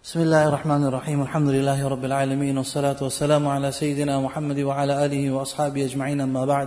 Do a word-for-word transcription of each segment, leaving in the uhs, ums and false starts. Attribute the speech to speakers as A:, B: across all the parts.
A: بسم الله الرحمن الرحيم الحمد لله رب العالمين والصلاة والسلام على سيدنا Muhammad وعلى آله وأصحابه أجمعين أما بعد.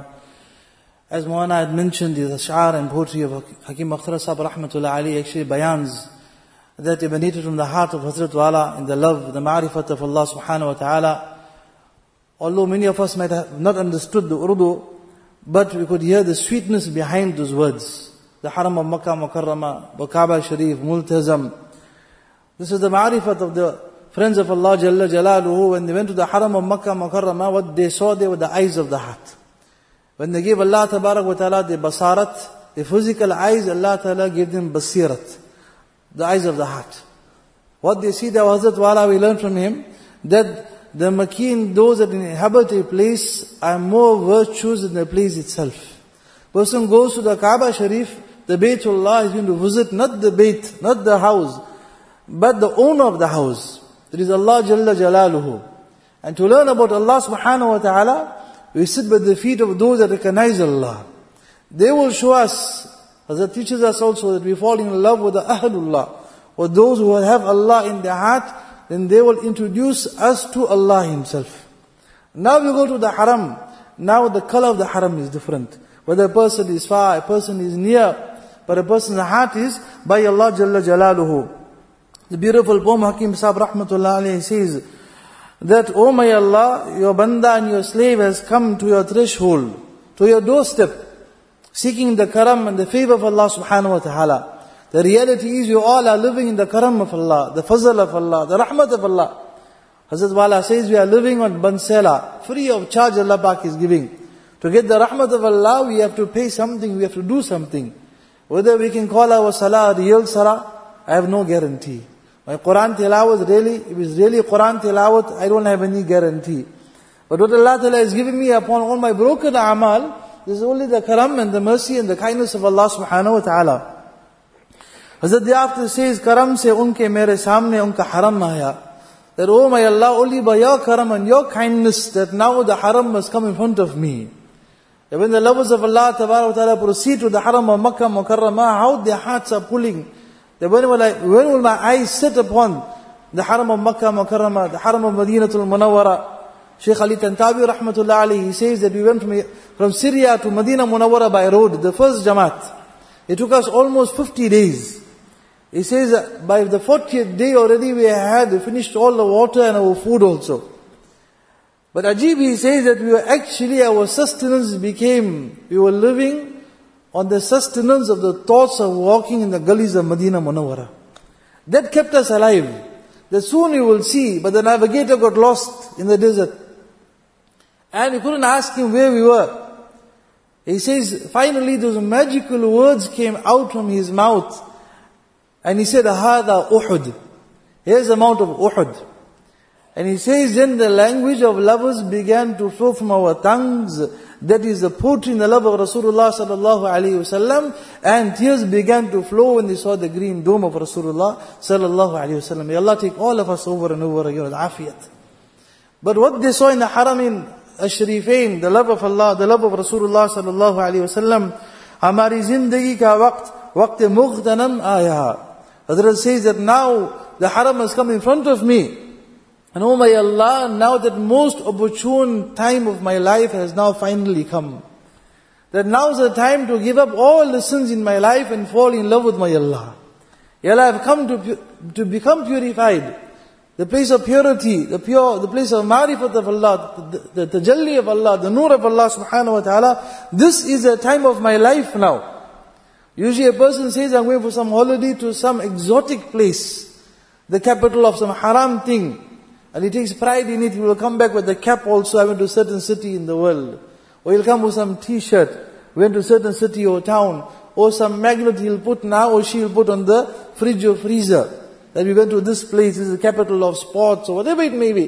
A: As Moana had mentioned, the Ash'ar and poetry of Hakim Akhtar Sahib Rahmatullah Ali actually bayans that emanated from the heart of Hazrat Wala in the love, the ma'rifat of Allah subhanahu wa ta'ala. Although many of us might have not understood the Urdu, but we could hear the sweetness behind those words. The Haram of Makkah Mukarrama, the Kaaba Sharif, Multazam. This is the ma'rifat of the friends of Allah Jalla Jalaluhu. When they went to the Haram of Makkah Mukarrama, what they saw there were the eyes of the heart. When they gave Allah Tabarak wa Ta'ala the basarat, the physical eyes, Allah Ta'ala gave them basirat, the eyes of the heart. What they see there, Hazrat Wala, we learn from him, that the Makkeen, those that inhabit a place, are more virtuous than the place itself. Person goes to the Kaaba Sharif, the Baytullah, is going to visit not the Bayt, not the house, but the owner of the house. That is Allah Jalla Jalaluhu. And to learn about Allah subhanahu wa ta'ala, we sit by the feet of those that recognize Allah. They will show us, as it teaches us also, that we fall in love with the Ahlullah, or those who have Allah in their heart, then they will introduce us to Allah Himself. Now we go to the Haram. Now the color of the Haram is different. Whether a person is far, a person is near, but a person's heart is by Allah Jalla Jalaluhu. The beautiful poem Hakim Sahib Rahmatullah alayhi says that, "O my Allah, your banda and your slave has come to your threshold, to your doorstep, seeking the karam and the favor of Allah subhanahu wa ta'ala. The reality is you all are living in the karam of Allah, the fazl of Allah, the rahmat of Allah." Hazrat Wala says we are living on Bansela, free of charge Allah Pak is giving. To get the rahmat of Allah, we have to pay something, we have to do something. Whether we can call our salah real salah, I have no guarantee. My Quran tilawat really, if it's really Quran tilawat, I don't have any guarantee. But what Allah Ta'ala has given me upon all my broken amal, this is only the karam and the mercy and the kindness of Allah subhanahu wa ta'ala. Hazrat thereafter says, "Karam se unke mere samne unka haram aaya." That, "Oh my Allah, only by your karam and your kindness that now the haram must come in front of me." And when the lovers of Allah Ta'ala proceed to the Haram of Makkah Mukarramah, how their hearts are pulling. That when will, I, when will my eyes sit upon the Haram of Makkah Mukarramah, the Haram of Madinatul Munawwara? Shaykh Ali Tantawi Rahmatullah alayhi, he says that we went from, from Syria to Madinah Munawwara by road, the first Jamaat. It took us almost fifty days. He says that by the fortieth day already we had finished all the water and our food also. But Ajib, he says that we were actually, our sustenance became, we were living on the sustenance of the thoughts of walking in the gullies of Madinah Munawwara. That kept us alive. That soon you will see, but the navigator got lost in the desert. And we couldn't ask him where we were. He says, finally those magical words came out from his mouth. And he said, "Hada Uhud." Here's the mount of Uhud. And he says, then the language of lovers began to flow from our tongues. That is the poetry in the love of Rasulullah sallallahu alaihi wasallam. And tears began to flow when they saw the green dome of Rasulullah sallallahu alaihi wasallam. May Allah take all of us over and over again with afiyat. But what they saw in the Haram in Ash-Sharifain, the love of Allah, the love of Rasulullah sallallahu alaihi wasallam, "Hamari zindagi ka waqt, waqt mughtanam aaya." Hazrat says that now the Haram has come in front of me. And oh my Allah, now that most opportune time of my life has now finally come. That now is the time to give up all the sins in my life and fall in love with my Allah. Ya Allah, I have come to, to become purified. The place of purity, the pure, the place of ma'rifat of Allah, the, the tajalli of Allah, the nur of Allah subhanahu wa ta'ala. This is the time of my life now. Usually a person says, "I'm going for some holiday to some exotic place, the capital of some haram thing." And he takes pride in it. He will come back with the cap also. "I went to a certain city in the world." Or he'll come with some t-shirt. "Went to a certain city or town." Or some magnet he'll put now, or she'll put on the fridge or freezer. That we went to this place, this is the capital of sports, or whatever it may be.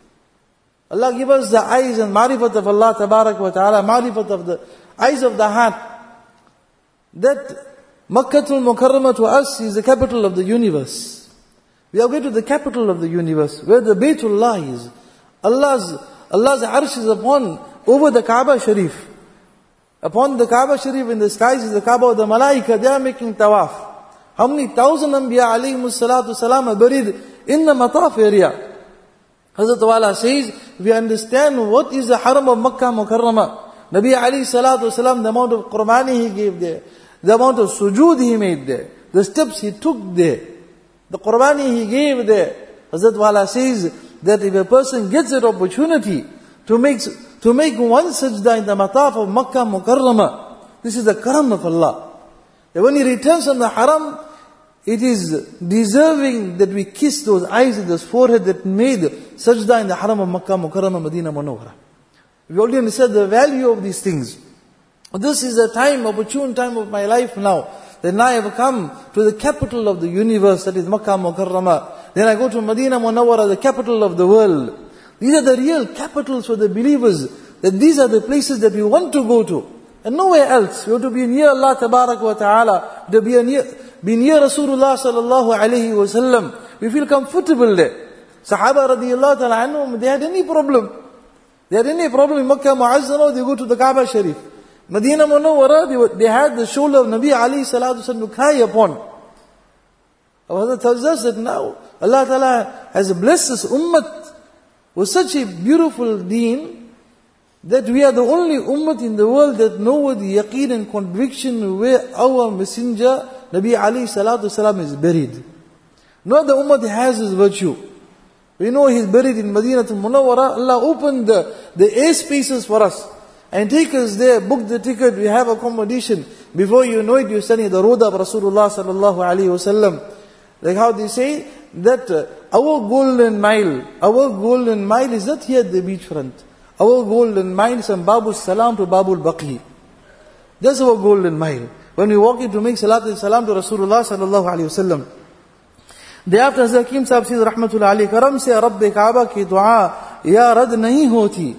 A: Allah give us the eyes and ma'rifat of Allah Tabarak wa Ta'ala, ma'rifat of the eyes of the heart. That Makkatul Mukarramah to us is the capital of the universe. We are going to the capital of the universe, where the Baytullah is. Allah's, Allah's arsh is upon, over the Kaaba Sharif. Upon the Kaaba Sharif in the skies is the Kaaba of the Malaika, they are making tawaf. How many thousand Anbiya alayhimus salatu salam are buried in the Mataf area. Hazrat Wala says, we understand what is the Haram of Makkah Mukarramah. Nabi alayhi salatu wasalam, the amount of Qurbani he gave there, the amount of sujood he made there, the steps he took there, the Qurbani he gave there. Hazrat Wala says that if a person gets an opportunity to make to make one sajda in the Mataf of Makkah Mukarramah, this is the karam of Allah. That when he returns from the Haram, it is deserving that we kiss those eyes and those forehead that made sajda in the Haram of Makkah Mukarramah, Medina Munawwara. We already understand the value of these things. This is a time, opportune time of my life now. Then I have come to the capital of the universe, that is Makkah Mukarramah. Then I go to Medina Munawwara, the capital of the world. These are the real capitals for the believers. That these are the places that we want to go to. And nowhere else. We want to be near Allah Tabarak wa Ta'ala. To be near, be near Rasulullah Sallallahu Alaihi Wasallam. We feel comfortable there. Sahaba radiyallahu ta'ala anhum, they had any problem. They had any problem in Makkah Mu'azzama, they go to the Kaaba Sharif. Medina Munawwara, they, were, they had the shoulder of Nabi alayhi salatu wasallam to cry upon. Our Hazrat tells us that now Allah Ta'ala has blessed this ummah with such a beautiful deen that we are the only ummah in the world that know with yaqeen and conviction where our messenger Nabi alayhi salatu wasallam is buried. No other ummah has his virtue. We know he's buried in Madinatul Munawwara. Allah opened the, the air spaces for us and take us there, book the ticket, we have accommodation. Before you know it, you're standing at the road of Rasulullah Sallallahu Alaihi Wasallam. Like how they say that uh, our golden mile, our golden mile is not here at the beachfront. Our golden mile is from Babul Salam to Babul Baqi. That's our golden mile. When we walk in to make salat and salam to Rasulullah Sallallahu Alaihi Wasallam. Thereafter Hazrat Hakim Sahib says, Rahmatullah alayhi, karam se Rabbe Kaaba ki dua ya rad nahi hoti.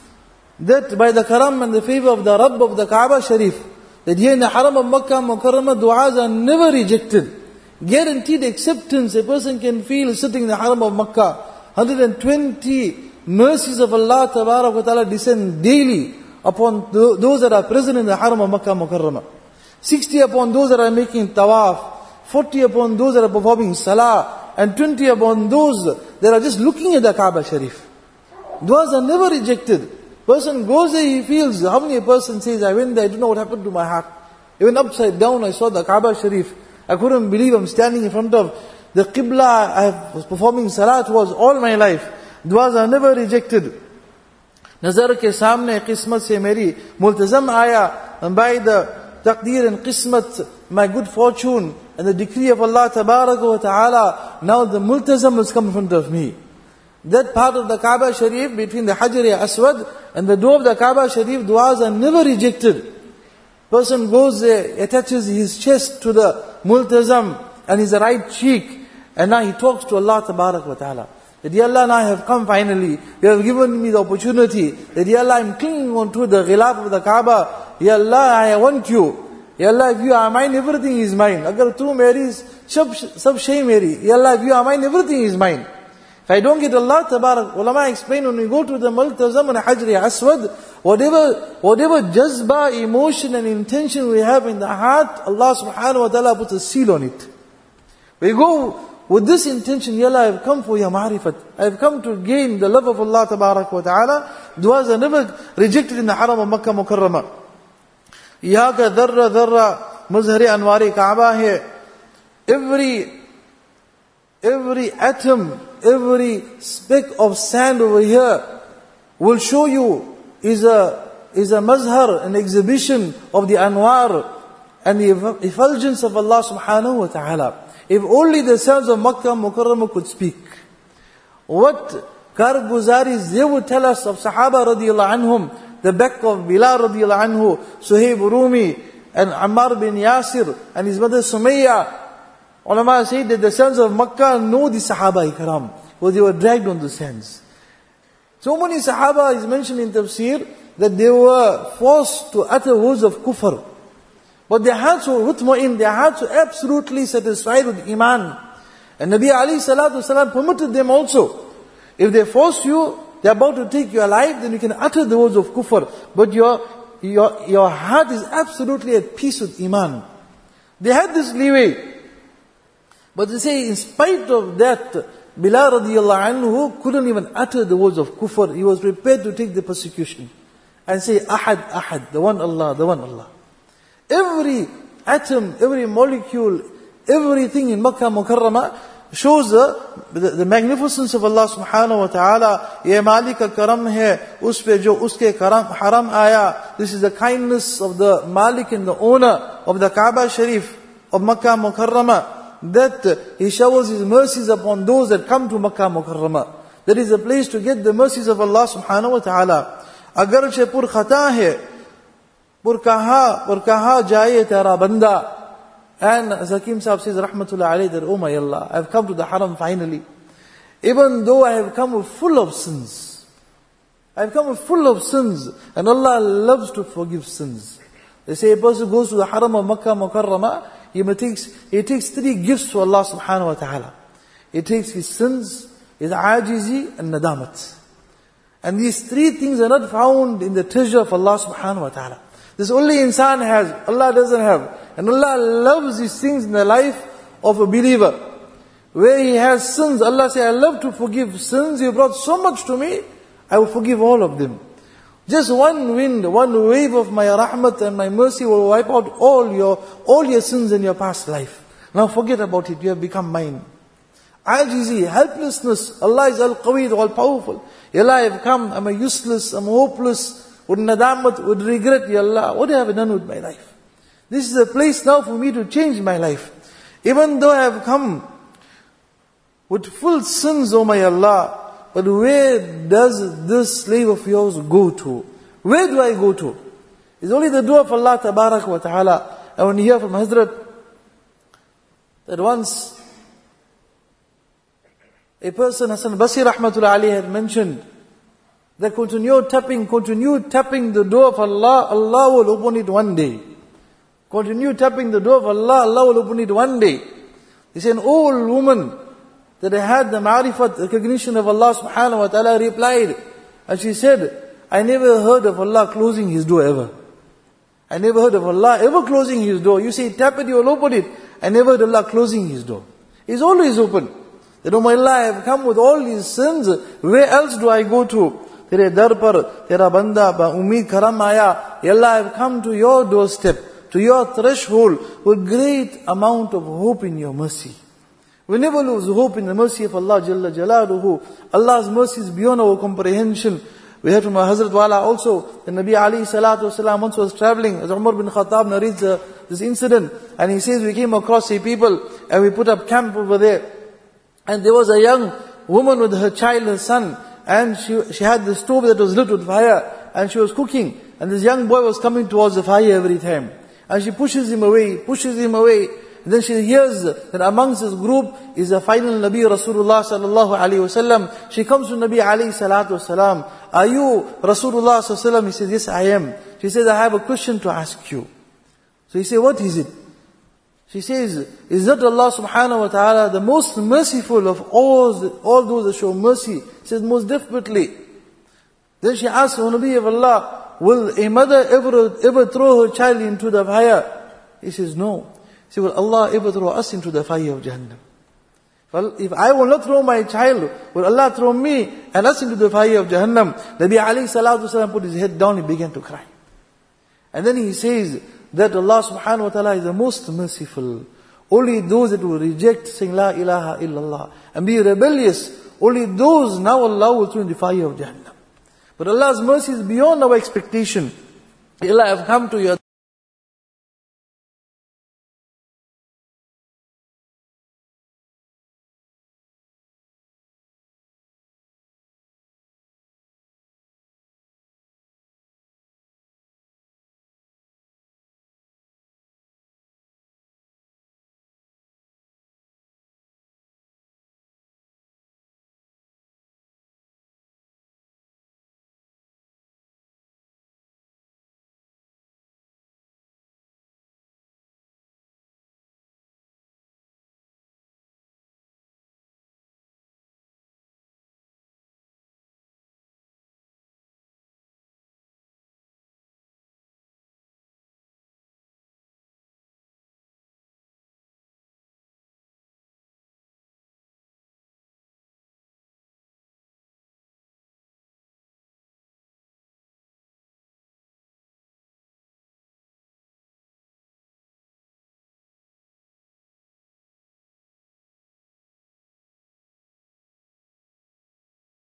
A: That by the karam and the favor of the Rabb of the Kaaba Sharif, that here in the Haram of Makkah Mukarramah, du'as are never rejected. Guaranteed acceptance a person can feel sitting in the Haram of Makkah. one hundred twenty mercies of Allah Tabarak wa Ta'ala descend daily upon those that are present in the Haram of Makkah Mukarramah. sixty upon those that are making tawaf. forty upon those that are performing salah, and twenty upon those that are just looking at the Kaaba Sharif. Du'as are never rejected. Person goes there, he feels, how many a person says, I went there, I don't know what happened to my heart. Even upside down, I saw the Kaaba Sharif. I couldn't believe I'm standing in front of the Qibla I was performing salah towards all my life. Du'as are never rejected. Nazar ke samne qismat se meri multazam aya, and by the taqdeer and qismat, my good fortune, and the decree of Allah Tabarak wa Ta'ala, now the multazam has come in front of me. That part of the Kaaba Sharif, between the Hajar Aswad and the door of the Kaaba Sharif, du'as are never rejected. Person goes there, attaches his chest to the multazam and his right cheek, and now he talks to Allah Tabarak wa Ta'ala. That, Ya Allah, now I have come finally. You have given me the opportunity. That, Ya Allah, I'm clinging onto the ghilaf of the Kaaba. Ya Allah, I want you. Ya Allah, if you are mine, everything is mine. Agar tu meri, sab sab shay meri. Ya Allah, if you are mine, everything is mine. If I don't get Allah Tabarak, ulama explain, when we go to the Multazam and Hajar Aswad, whatever, whatever jazba, emotion and intention we have in the heart, Allah Subhanahu wa Ta'ala puts a seal on it. We go with this intention, Ya Allah, I have come for your ma'rifat. I have come to gain the love of Allah Tabarak wa Ta'ala. Du'as are never rejected in the Haram of Makkah Mukarramah. Yaha ka dharra dharra mazhari anwari Kaaba hai. Every, every atom, every speck of sand over here will show you is a, is a mazhar, an exhibition of the anwar and the effulgence of Allah Subhanahu wa Ta'ala. If only the sons of Makkah Mukarramah could speak. What karguzaris they would tell us of Sahaba radiyallahu anhum, the back of Bilal radiyallahu anhu, Suhaib Rumi, and Ammar bin Yasir, and his mother Sumayya. Ulama say that the sons of Makkah know the Sahaba Ikram, because they were dragged on the sands. So many Sahaba is mentioned in Tafsir that they were forced to utter words of kufr. But their hearts were mutma'in, their hearts were absolutely satisfied with Iman. And Nabi alayhi salatu wasalam permitted them also. If they force you, they're about to take your life, then you can utter the words of kufr. But your, your, your heart is absolutely at peace with Iman. They had this leeway. But they say, in spite of that, Bilal radiallahu anhu couldn't even utter the words of kufr. He was prepared to take the persecution and say, Ahad, Ahad, the one Allah, the one Allah. Every atom, every molecule, everything in Makkah Mukarramah shows the, the, the magnificence of Allah subhanahu wa ta'ala. Ye Malik ka karam hai, us pe jo uske karam, haram aya. This is the kindness of the Malik and the owner of the Kaaba Sharif of Makkah Mukarramah, that He showers His mercies upon those that come to Makkah Mukarramah. That is a place to get the mercies of Allah subhanahu wa ta'ala. Agarche pur khata hai, pur kaha, pur kaha jaye tera banda. And Zakim Sahib says, Rahmatullah alayhi, that, oh my Allah, I have come to the haram finally. Even though I have come full of sins. I have come full of sins. And Allah loves to forgive sins. They say a person goes to the haram of Makkah Mukarramah, he takes, he takes three gifts to Allah subhanahu wa ta'ala. He takes his sins, his ajizi and nadamat. And these three things are not found in the treasure of Allah subhanahu wa ta'ala. This only insan has, Allah doesn't have. And Allah loves these things in the life of a believer. Where he has sins, Allah says, I love to forgive sins. You brought so much to me, I will forgive all of them. Just one wind, one wave of my rahmat and my mercy will wipe out all your, all your sins in your past life. Now forget about it, you have become mine. Ajizi, helplessness, Allah is al-Qawi, all powerful. Ya Allah, I have come, I'm a useless, I'm hopeless, with nadamat, with regret, Ya Allah, what have I done with my life? This is a place now for me to change my life. Even though I have come with full sins, O my Allah, but where does this slave of yours go to? Where do I go to? It's only the dua of Allah Tabarak wa Ta'ala. And when you hear from Hazrat, that once a person, Hassan Basri Rahmatullah Ali, had mentioned that continue tapping, continue tapping the door of Allah, Allah will open it one day. Continue tapping the door of Allah, Allah will open it one day. He said, an old woman that had the ma'rifat, recognition of Allah subhanahu wa ta'ala, replied, and she said, I never heard of Allah closing His door ever. I never heard of Allah ever closing His door. You say, tap it, you will open it. I never heard of Allah closing His door. He's always open. That, oh my Allah, I have come with all these sins, where else do I go to? Tere dar par, tera banda, ba umeed karam aaya. Ya Allah, I have come to your doorstep, to your threshold, with great amount of hope in your mercy. We never lose hope in the mercy of Allah Jalla Jalaluhu. Allah's mercy is beyond our comprehension. We heard from our Hazrat Wala also, the Nabi alayhi salatu wasalam once was traveling, as Umar bin Khattab narrates uh, this incident, and he says, we came across a people, and we put up camp over there. And there was a young woman with her child, her son, and she, she had the stove that was lit with fire, and she was cooking, and this young boy was coming towards the fire every time. And she pushes him away, pushes him away, and then she hears that amongst this group is a final Nabi Rasulullah sallallahu alayhi wasallam. She comes to Nabi alayhi salatu wasalam. Are you Rasulullah sallallahu alayhi wasallam? He says, yes, I am. She says, I have a question to ask you. So he says, what is it? She says, is that Allah subhanahu wa ta'ala the most merciful of all, all those that show mercy? He says, most definitely. Then she asks, O Nabi of Allah, will a mother ever, ever throw her child into the fire? He says, no. She will Allah ever throw us into the fire of Jahannam? Well, if I will not throw my child, will Allah throw me and us into the fire of Jahannam? Nabi alayhi salatu wasalam put his head down and began to cry. And then he says that Allah subhanahu wa ta'ala is the most merciful. Only those that will reject saying La ilaha illallah and be rebellious, only those now Allah will throw in the fire of Jahannam. But Allah's mercy is beyond our expectation. Allah, I have come to your